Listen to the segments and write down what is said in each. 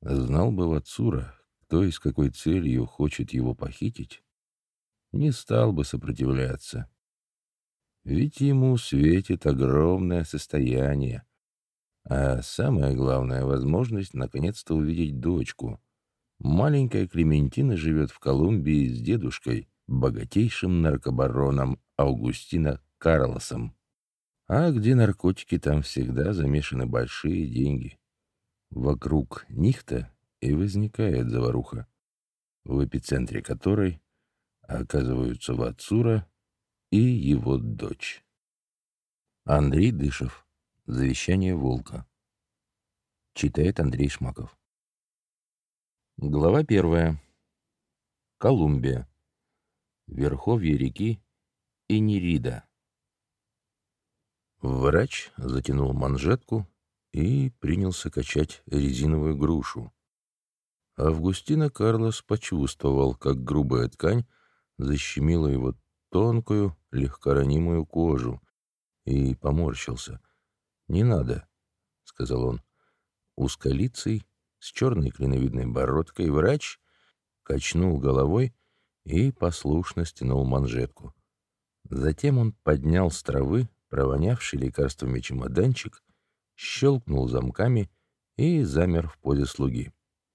Знал бы Вацура, кто и с какой целью хочет его похитить, не стал бы сопротивляться. Ведь ему светит огромное состояние, а самое главное — возможность наконец-то увидеть дочку. Маленькая Клементина живет в Колумбии с дедушкой, богатейшим наркобароном Аугустино Карлосом. А где наркотики, там всегда замешаны большие деньги. Вокруг них-то и возникает заваруха, в эпицентре которой оказываются Вацура и его дочь. Андрей Дышев. Завещание волка. Читает Андрей Шмаков. Глава 1. Колумбия. Верховье реки Иньерида. Врач затянул манжетку и принялся качать резиновую грушу. Августино Карлос почувствовал, как грубая ткань защемила его тонкую, легкоранимую кожу, и поморщился. «Не надо», — сказал он. Узколицый, с черной клиновидной бородкой врач качнул головой и послушно стянул манжетку. Затем он поднял с травы провонявший лекарствами чемоданчик, щелкнул замками и замер в позе слуги.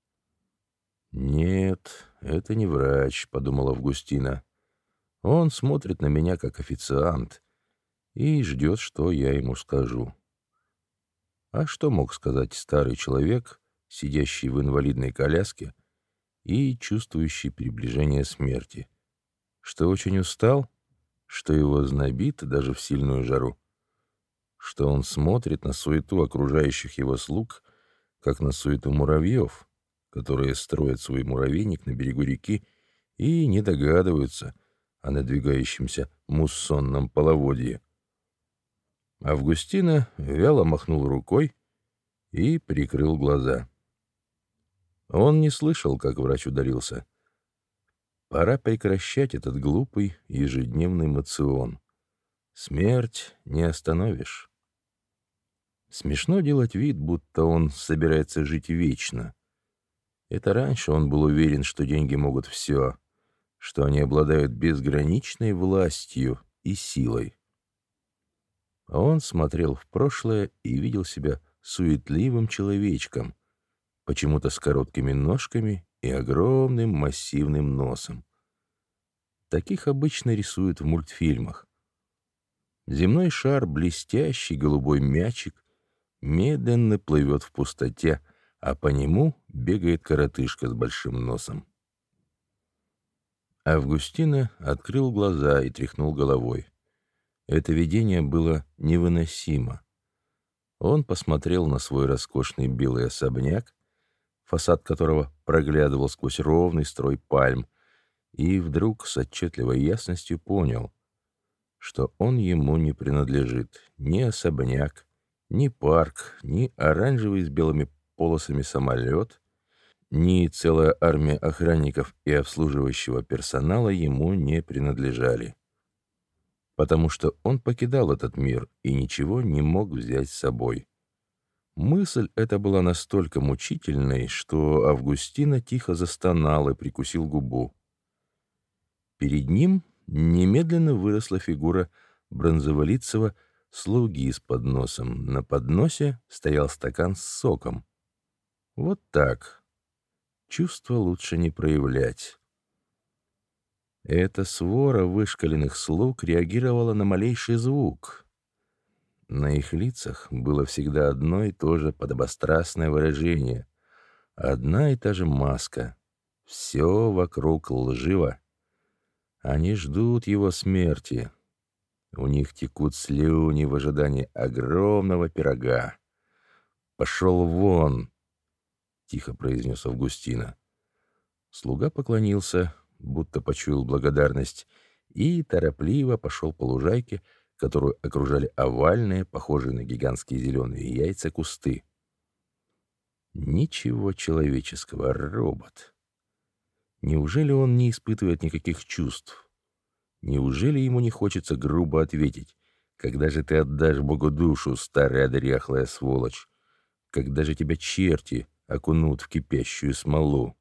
«Нет, это не врач», — подумал Августина. «Он смотрит на меня как официант и ждет, что я ему скажу». А что мог сказать старый человек, сидящий в инвалидной коляске и чувствующий приближение смерти? Что очень устал? Что его знобит даже в сильную жару? Что он смотрит на суету окружающих его слуг, как на суету муравьев, которые строят свой муравейник на берегу реки и не догадываются о надвигающемся муссонном половодье? Августина вяло махнул рукой и прикрыл глаза. Он не слышал, как врач удалился. Пора прекращать этот глупый ежедневный моцион. Смерть не остановишь. Смешно делать вид, будто он собирается жить вечно. Это раньше он был уверен, что деньги могут все, что они обладают безграничной властью и силой. Он смотрел в прошлое и видел себя суетливым человечком, почему-то с короткими ножками и огромным массивным носом. Таких обычно рисуют в мультфильмах. Земной шар, блестящий голубой мячик, медленно плывет в пустоте, а по нему бегает коротышка с большим носом. Августина открыл глаза и тряхнул головой. Это видение было невыносимо. Он посмотрел на свой роскошный белый особняк, фасад которого проглядывал сквозь ровный строй пальм, и вдруг с отчетливой ясностью понял, что он ему не принадлежит: ни особняк, ни парк, ни оранжевый с белыми полосами самолет, ни целая армия охранников и обслуживающего персонала ему не принадлежали. Потому что он покидал этот мир и ничего не мог взять с собой. Мысль эта была настолько мучительной, что Августина тихо застонал и прикусил губу. Перед ним немедленно выросла фигура бронзоволицего слуги с подносом. На подносе стоял стакан с соком. Вот так. Чувства лучше не проявлять. Эта свора вышкаленных слуг реагировала на малейший звук. На их лицах было всегда одно и то же подобострастное выражение, одна и та же маска. Все вокруг лживо. Они ждут его смерти. У них текут слюни в ожидании огромного пирога. «Пошел вон!» — тихо произнес Августина. Слуга поклонился, будто почуял благодарность, и торопливо пошел по лужайке, которую окружали овальные, похожие на гигантские зеленые яйца, кусты. Ничего человеческого, робот. Неужели он не испытывает никаких чувств? Неужели ему не хочется грубо ответить: «Когда же ты отдашь Богу душу, старая дряхлая сволочь? Когда же тебя черти окунут в кипящую смолу.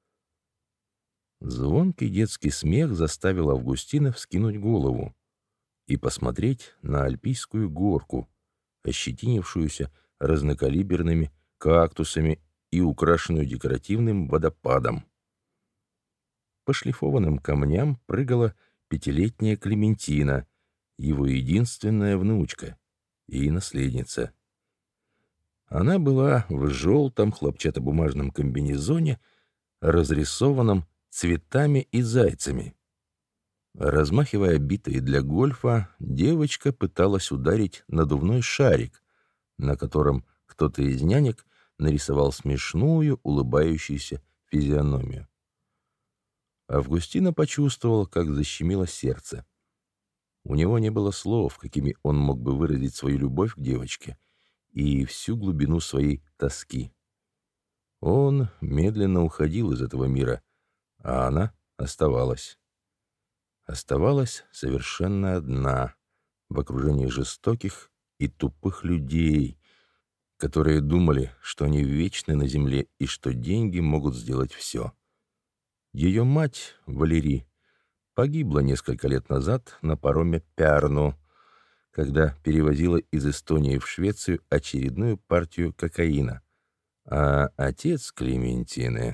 Звонкий детский смех заставил Августина вскинуть голову и посмотреть на альпийскую горку, ощетинившуюся разнокалиберными кактусами и украшенную декоративным водопадом. По шлифованным камням прыгала пятилетняя Клементина, его единственная внучка и наследница. Она была в желтом хлопчатобумажном комбинезоне, разрисованном цветами и зайцами. Размахивая битой для гольфа, девочка пыталась ударить надувной шарик, на котором кто-то из нянек нарисовал смешную, улыбающуюся физиономию. Августина почувствовал, как защемило сердце. У него не было слов, какими он мог бы выразить свою любовь к девочке и всю глубину своей тоски. Он медленно уходил из этого мира, а она оставалась. Оставалась совершенно одна, в окружении жестоких и тупых людей, которые думали, что они вечны на земле и что деньги могут сделать все. Ее мать, Валерий, погибла несколько лет назад на пароме Пярну, когда перевозила из Эстонии в Швецию очередную партию кокаина, а отец Клементины...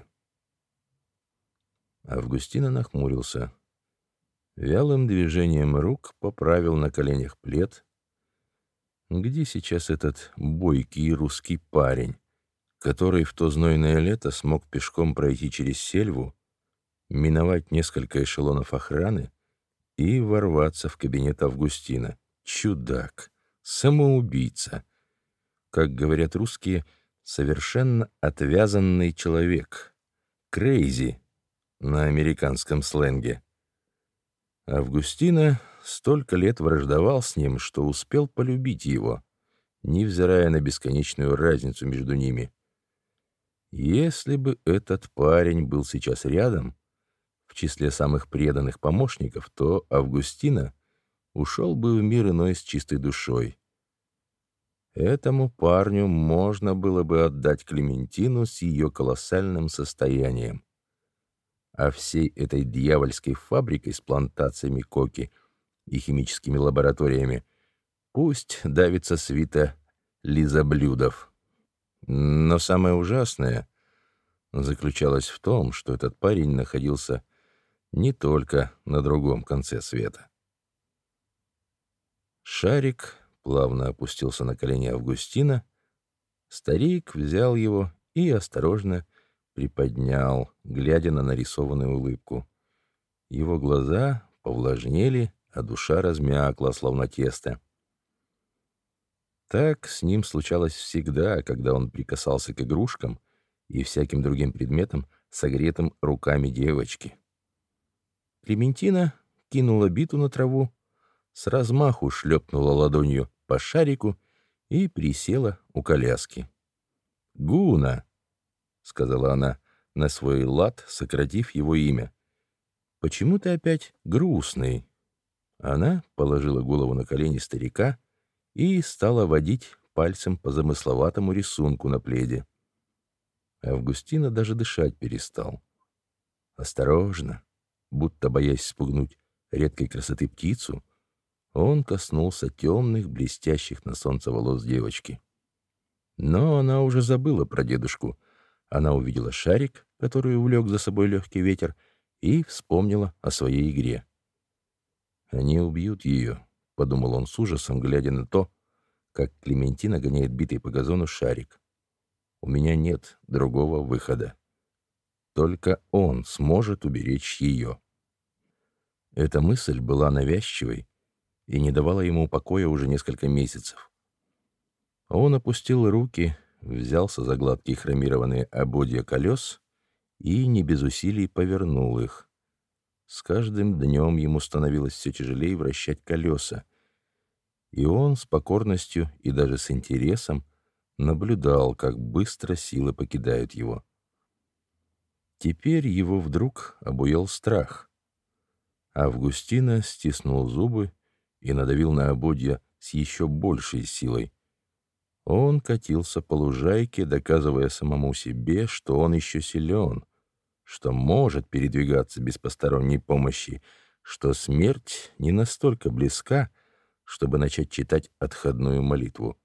Августина нахмурился. Вялым движением рук поправил на коленях плед. Где сейчас этот бойкий русский парень, который в то знойное лето смог пешком пройти через сельву, миновать несколько эшелонов охраны и ворваться в кабинет Августина? Чудак, самоубийца. Как говорят русские, совершенно отвязанный человек. Крейзи на американском сленге. Августина столько лет враждовал с ним, что успел полюбить его, невзирая на бесконечную разницу между ними. Если бы этот парень был сейчас рядом, в числе самых преданных помощников, то Августина ушел бы в мир иной с чистой душой. Этому парню можно было бы отдать Клементину с ее колоссальным состоянием. А всей этой дьявольской фабрикой с плантациями коки и химическими лабораториями пусть давится свита лизоблюдов. Но самое ужасное заключалось в том, что этот парень находился не только на другом конце света. Шарик плавно опустился на колени Августина. Старик взял его и осторожно приподнял, глядя на нарисованную улыбку. Его глаза повлажнели, а душа размякла, словно тесто. Так с ним случалось всегда, когда он прикасался к игрушкам и всяким другим предметам, согретым руками девочки. Клементина кинула биту на траву, с размаху шлепнула ладонью по шарику и присела у коляски. «Гуна!» — сказала она на свой лад, сократив его имя. «Почему ты опять грустный?» Она положила голову на колени старика и стала водить пальцем по замысловатому рисунку на пледе. Августина даже дышать перестал. Осторожно, будто боясь спугнуть редкой красоты птицу, он коснулся темных, блестящих на солнце волос девочки. Но она уже забыла про дедушку. Она увидела шарик, который увлек за собой легкий ветер, и вспомнила о своей игре. «Они убьют ее», — подумал он с ужасом, глядя на то, как Клементина гоняет битой по газону шарик. «У меня нет другого выхода. Только он сможет уберечь ее». Эта мысль была навязчивой и не давала ему покоя уже несколько месяцев. Он опустил руки, взялся за гладкие хромированные ободья колес и не без усилий повернул их. С каждым днем ему становилось все тяжелее вращать колеса, и он с покорностью и даже с интересом наблюдал, как быстро силы покидают его. Теперь его вдруг обуял страх. Августина стиснул зубы и надавил на ободья с еще большей силой. Он катился по лужайке, доказывая самому себе, что он еще силен, что может передвигаться без посторонней помощи, что смерть не настолько близка, чтобы начать читать отходную молитву.